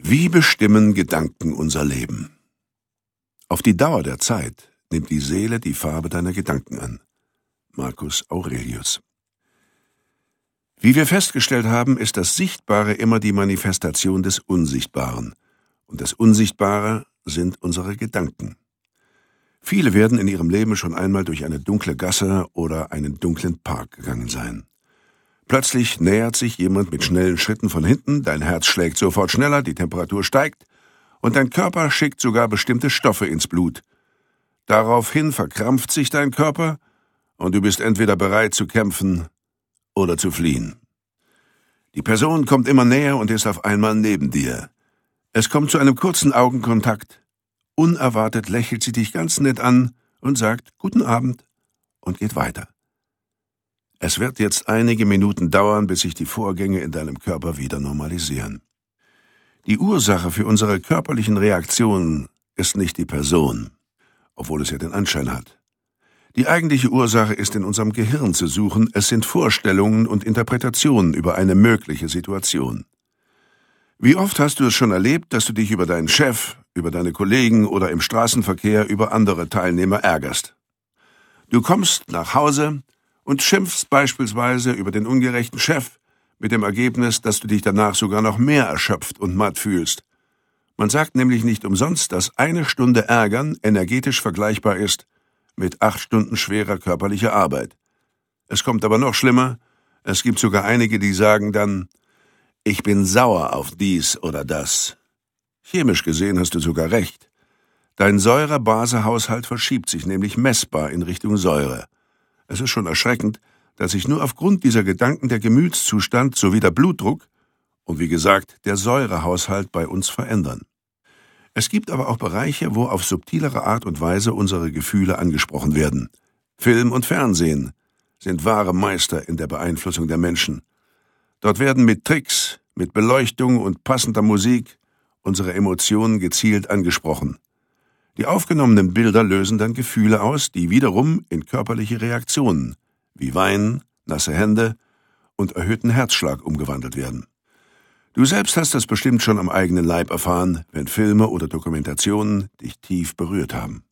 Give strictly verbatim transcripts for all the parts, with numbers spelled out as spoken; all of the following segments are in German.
Wie bestimmen Gedanken unser Leben? Auf die Dauer der Zeit nimmt die Seele die Farbe deiner Gedanken an. Marcus Aurelius. Wie wir festgestellt haben, ist das Sichtbare immer die Manifestation des Unsichtbaren. Und das Unsichtbare sind unsere Gedanken. Viele werden in ihrem Leben schon einmal durch eine dunkle Gasse oder einen dunklen Park gegangen sein. Plötzlich nähert sich jemand mit schnellen Schritten von hinten, dein Herz schlägt sofort schneller, die Temperatur steigt und dein Körper schickt sogar bestimmte Stoffe ins Blut. Daraufhin verkrampft sich dein Körper und du bist entweder bereit zu kämpfen oder zu fliehen. Die Person kommt immer näher und ist auf einmal neben dir. Es kommt zu einem kurzen Augenkontakt. Unerwartet lächelt sie dich ganz nett an und sagt »Guten Abend« und geht weiter. Es wird jetzt einige Minuten dauern, bis sich die Vorgänge in deinem Körper wieder normalisieren. Die Ursache für unsere körperlichen Reaktionen ist nicht die Person, obwohl es ja den Anschein hat. Die eigentliche Ursache ist in unserem Gehirn zu suchen, es sind Vorstellungen und Interpretationen über eine mögliche Situation. Wie oft hast du es schon erlebt, dass du dich über deinen Chef, über deine Kollegen oder im Straßenverkehr über andere Teilnehmer ärgerst? Du kommst nach Hause und schimpfst beispielsweise über den ungerechten Chef, mit dem Ergebnis, dass du dich danach sogar noch mehr erschöpft und matt fühlst. Man sagt nämlich nicht umsonst, dass eine Stunde Ärgern energetisch vergleichbar ist mit acht Stunden schwerer körperlicher Arbeit. Es kommt aber noch schlimmer, es gibt sogar einige, die sagen dann, ich bin sauer auf dies oder das. Chemisch gesehen hast du sogar recht. Dein Säure-Base-Haushalt verschiebt sich nämlich messbar in Richtung Säure. Es ist schon erschreckend, dass sich nur aufgrund dieser Gedanken der Gemütszustand sowie der Blutdruck und wie gesagt der Säurehaushalt bei uns verändern. Es gibt aber auch Bereiche, wo auf subtilere Art und Weise unsere Gefühle angesprochen werden. Film und Fernsehen sind wahre Meister in der Beeinflussung der Menschen. Dort werden mit Tricks, mit Beleuchtung und passender Musik unsere Emotionen gezielt angesprochen. Die aufgenommenen Bilder lösen dann Gefühle aus, die wiederum in körperliche Reaktionen, wie Weinen, nasse Hände und erhöhten Herzschlag umgewandelt werden. Du selbst hast das bestimmt schon am eigenen Leib erfahren, wenn Filme oder Dokumentationen dich tief berührt haben.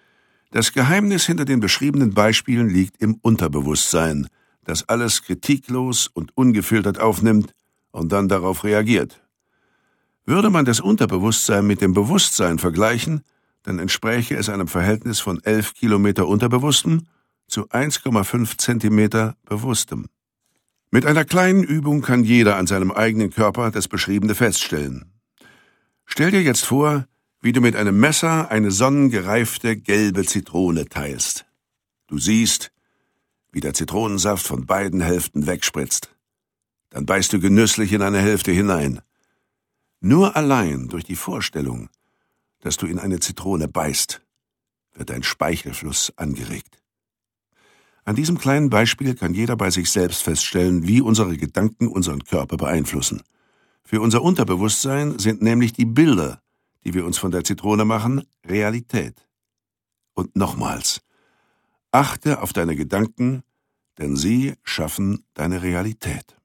Das Geheimnis hinter den beschriebenen Beispielen liegt im Unterbewusstsein, das alles kritiklos und ungefiltert aufnimmt und dann darauf reagiert. Würde man das Unterbewusstsein mit dem Bewusstsein vergleichen, dann entspräche es einem Verhältnis von elf Kilometer Unterbewusstem zu eins Komma fünf Zentimeter Bewusstem. Mit einer kleinen Übung kann jeder an seinem eigenen Körper das Beschriebene feststellen. Stell dir jetzt vor, wie du mit einem Messer eine sonnengereifte gelbe Zitrone teilst. Du siehst, wie der Zitronensaft von beiden Hälften wegspritzt. Dann beißt du genüsslich in eine Hälfte hinein. Nur allein durch die Vorstellung, dass du in eine Zitrone beißt, wird dein Speichelfluss angeregt. An diesem kleinen Beispiel kann jeder bei sich selbst feststellen, wie unsere Gedanken unseren Körper beeinflussen. Für unser Unterbewusstsein sind nämlich die Bilder, die wir uns von der Zitrone machen, Realität. Und nochmals, achte auf deine Gedanken, denn sie schaffen deine Realität.